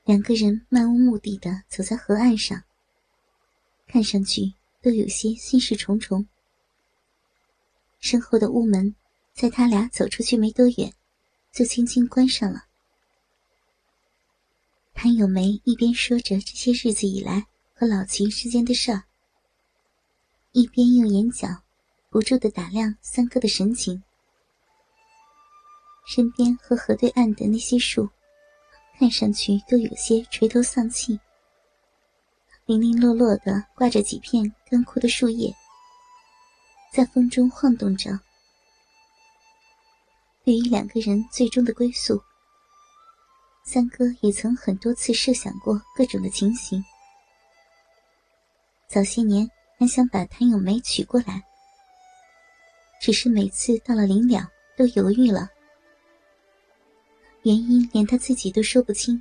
两个人漫无目的地走在河岸上，看上去都有些心事重重。身后的屋门在他俩走出去没多远就轻轻关上了。谭咏梅一边说着这些日子以来和老齐之间的事儿，一边用眼角不住地打量三哥的神情。身边和河对岸的那些树看上去都有些垂头丧气，零零落落地挂着几片干枯的树叶，在风中晃动着。对于两个人最终的归宿，三哥也曾很多次设想过各种的情形。早些年还想把谭咏梅娶过来，只是每次到了临了都犹豫了，原因连他自己都说不清。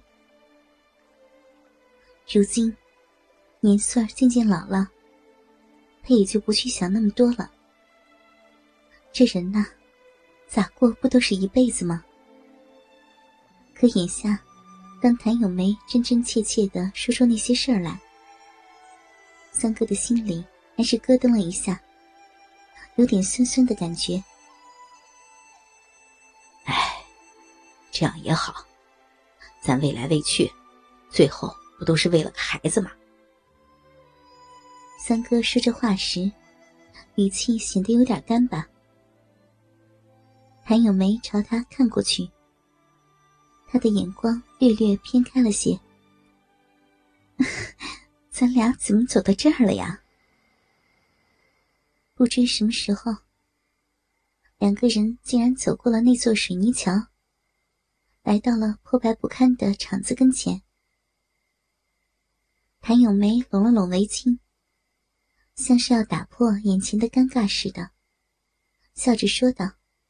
如今年岁儿渐渐老了，他也就不去想那么多了。这人呐，咋过不都是一辈子吗？可眼下当谭咏梅真真切切地说出那些事儿来，三哥的心里还是咯噔了一下，有点酸酸的感觉。 哎，这样也好，咱未来未去，最后不都是为了个孩子吗？ 三哥说这话时语气显得有点干巴。谭咏梅朝他看过去，他的眼光略略偏开了些。咱俩怎么走到这儿了呀？不知什么时候，两个人竟然走过了那座水泥桥，来到了破败不堪的厂子跟前。谭咏梅拢了拢围巾，像是要打破眼前的尴尬似的，笑着说道。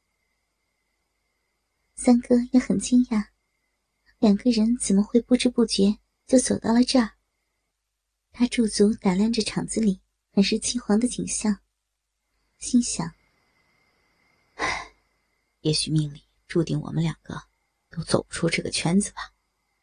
三哥也很惊讶，两个人怎么会不知不觉就走到了这儿。他驻足打量着厂子里很是凄惶的景象，心想， 也许命里注定我们两个都走不出这个圈子吧。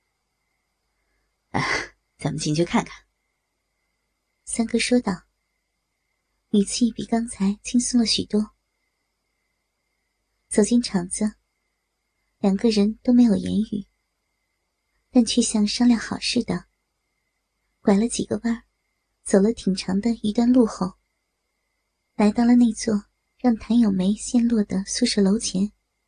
咱们进去看看。 三哥说道，语气比刚才轻松了许多。走进厂子，两个人都没有言语，但却像商量好似的，拐了几个弯，走了挺长的一段路后，来到了那座让谭咏梅陷落的宿舍楼前。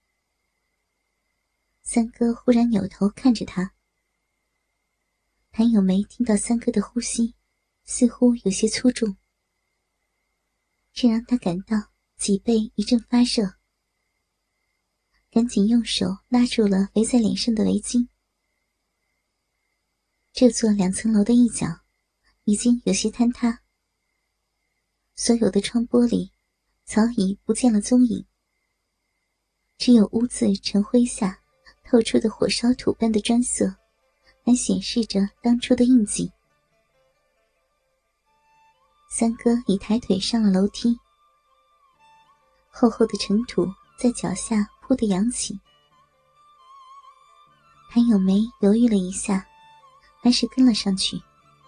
三哥忽然扭头看着他，谭咏梅听到三哥的呼吸似乎有些粗重，这让他感到脊背一阵发热，赶紧用手拉住了围在脸上的围巾。这座2层楼的一角已经有些坍塌，所有的窗玻璃早已不见了踪影，只有屋子晨灰下透出的火烧土般的砖色还显示着当初的印记。三哥已抬腿上了楼梯，厚厚的尘土在脚下扑地扬起。谭咏梅犹豫了一下，还是跟了上去。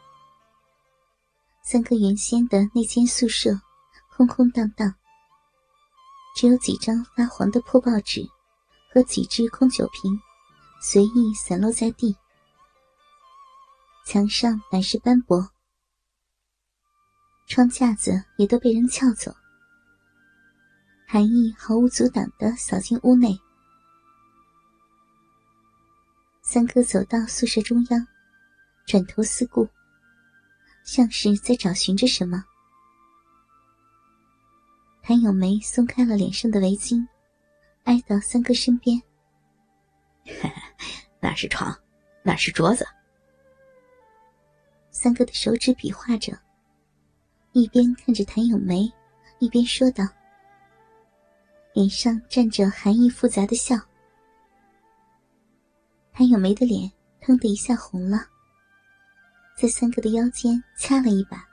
三哥原先的那间宿舍空空荡荡，只有几张发黄的破报纸和几只空酒瓶随意散落在地，墙上满是斑驳，窗架子也都被人撬走。寒意毫无阻挡地扫进屋内。三哥走到宿舍中央，转头四顾，像是在找寻着什么。谭咏梅松开了脸上的围巾，挨到三哥身边。 那是床，那是桌子。 三哥的手指比划着，一边看着谭咏梅，一边说道，脸上站着含义复杂的笑。谭咏梅的脸腾的一下红了，在三哥的腰间掐了一把。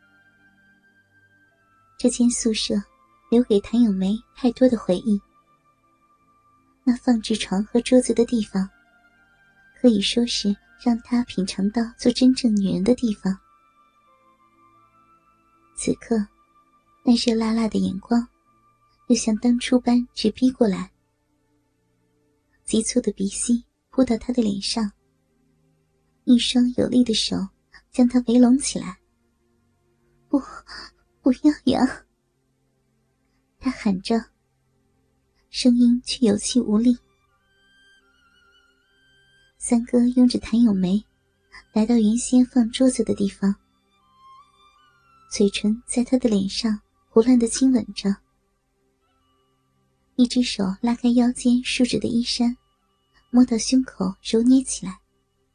这间宿舍留给谭咏梅太多的回忆，那放置床和桌子的地方可以说是让他品尝到做真正女人的地方。此刻那热辣辣的眼光又像当初般直逼过来，急促的鼻息扑到他的脸上，一双有力的手将他围拢起来。不要呀！他喊着，声音却有气无力。三哥拥着谭咏梅来到原先放桌子的地方，嘴唇在她的脸上胡乱地亲吻着，一只手拉开腰间束着的衣衫，摸到胸口揉捏起来。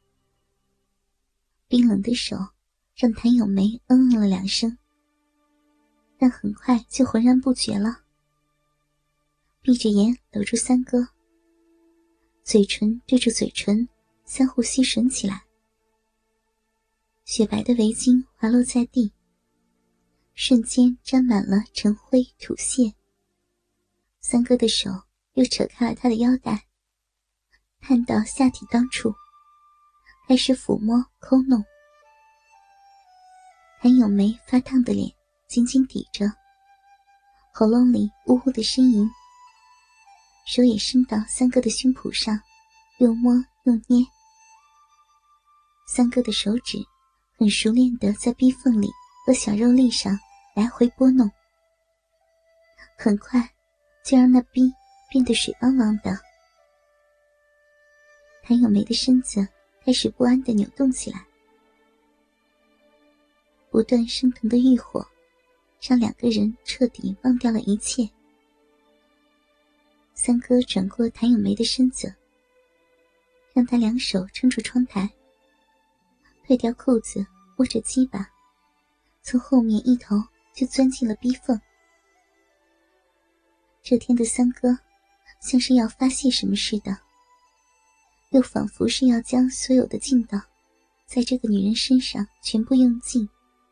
冰冷的手让谭咏梅了2声，但很快就浑然不觉了，闭着眼搂住三哥，嘴唇对住嘴唇，相互吸吮起来。雪白的围巾滑落在地，瞬间沾满了尘灰土屑。三哥的手又扯开了他的腰带，探到下体当处，开始抚摸抠弄。谭咏梅发烫的脸紧紧抵着，喉咙里呜呜的呻吟，手也伸到三哥的胸脯上，又摸又捏。三哥的手指很熟练地在逼缝里和小肉粒上来回拨弄，很快就让那逼变得水汪汪的。谭咏梅的身子开始不安地扭动起来，不断升腾的欲火让2个人彻底忘掉了一切。三哥转过谭咏梅的身子，让她2手撑住窗台，退掉裤子，握着鸡巴，从后面一头就钻进了逼缝。这天的三哥像是要发泄什么似的，又仿佛是要将所有的劲道在这个女人身上全部用尽。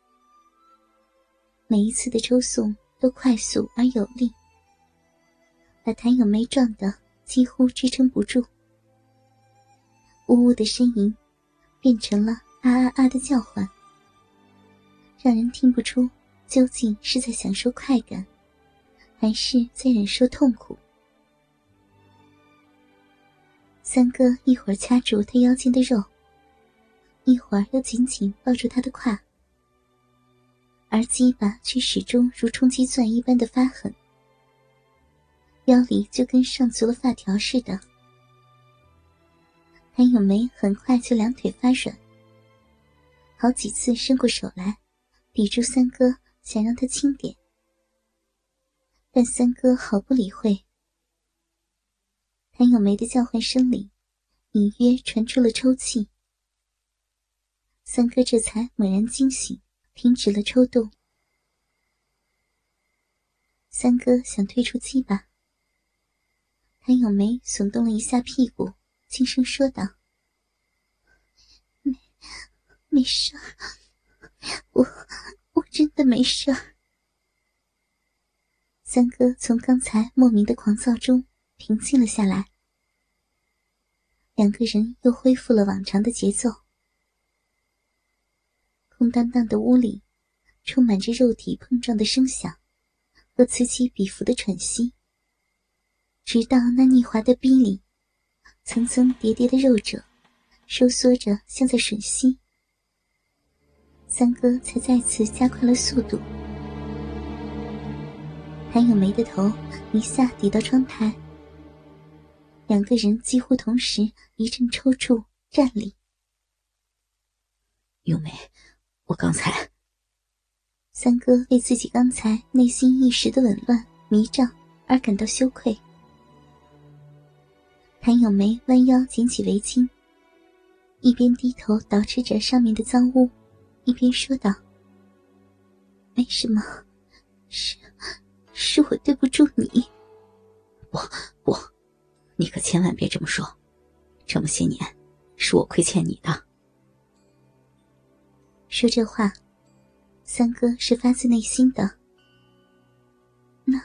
每一次的抽送都快速而有力，把谭咏梅撞得几乎支撑不住，呜呜的呻吟变成了啊啊啊的叫唤，让人听不出究竟是在享受快感，还是在忍受痛苦。三哥一会儿掐住她腰间的肉，一会儿又紧紧抱住她的胯，而鸡巴却始终如冲击钻一般的发狠，腰里就跟上足了发条似的。谭咏梅很快就2腿发软，好几次伸过手来抵住三哥，想让他轻点，但三哥毫不理会。谭咏梅的叫唤声里隐约传出了抽泣，三哥这才猛然惊醒，停止了抽动。三哥想退出鸡巴，谭咏梅耸动了一下屁股，轻声说道：没事，我真的没事。三哥从刚才莫名的狂躁中平静了下来，2个人又恢复了往常的节奏。空荡荡的屋里充满着肉体碰撞的声响和此起彼伏的喘息，直到那腻滑的逼里层层叠叠的肉褶收缩着像在吮吸，三哥才再次加快了速度。谭咏梅的头一下抵到窗台，2个人几乎同时一阵抽搐站立。 咏梅，我刚才…… 三哥为自己刚才内心一时的紊乱迷障而感到羞愧。谭咏梅弯腰捡起围巾，一边低头捯饬着上面的脏污，一边说道：没什么，是我对不住你。 不，你可千万别这么说，这么些年是我亏欠你的。 说这话，三哥是发自内心的。那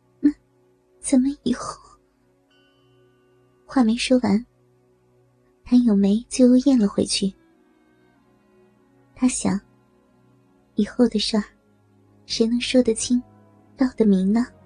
怎么以后？话没说完， 谭咏梅就又咽了回去。他想，以后的事儿，谁能说得清、道得明呢？